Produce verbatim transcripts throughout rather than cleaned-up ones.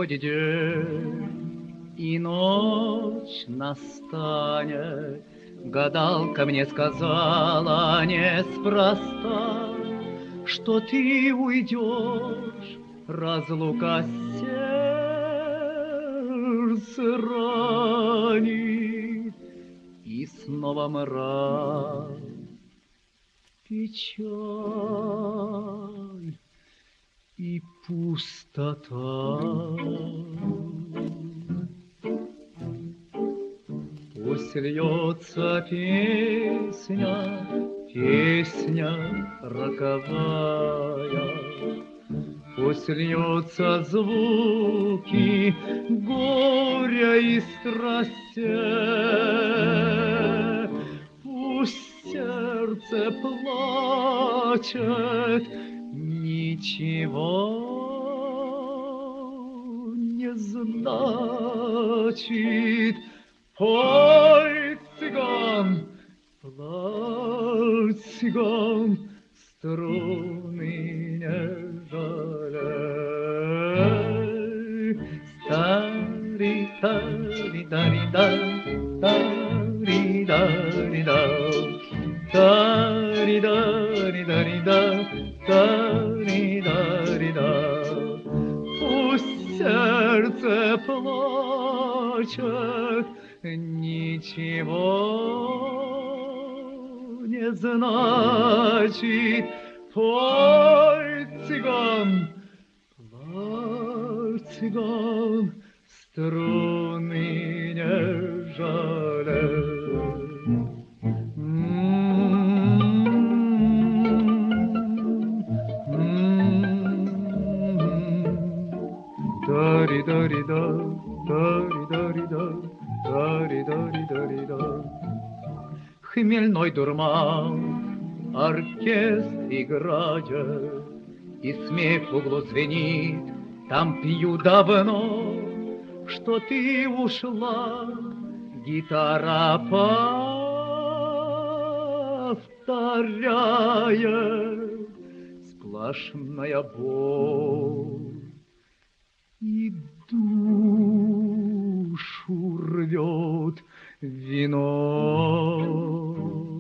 приходит день, и ночь настанет. Гадалка мне сказала неспроста, что ты уйдешь, разлука сердце ранит, и снова мрак, печаль и пустота. Пусть льется песня, песня роковая, пусть льются звуки горя и страстей, пусть сердце плачет, ничего не значит. Пой, цыган, плачь, цыган, струны не жалей. Стари, тари, тари, да, тари, тари, да, тари, тари, тари, да, тари, тари, да. Пусть сердце плачет, ничего не значит. Пой, цыган, плачь, цыган, струны не жалей. Дари-дари-да, дари-дари-да, дари-дари-дари-да. Хмельной дурман, оркестр играет, и смех в углу звенит. Там пью давно, что ты ушла, гитара повторяет сплошная боль. И душу рвет вино.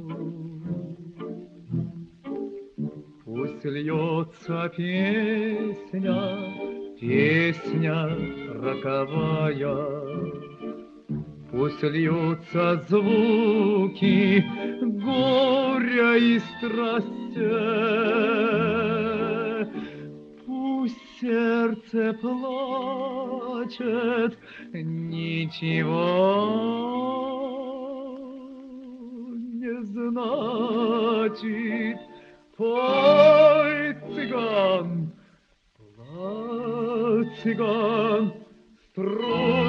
Пусть льется песня, песня роковая, пусть льются звуки горя и страстей, пусть сердце плачет, ничего не значит. Пой, цыган, плачь, цыган, струны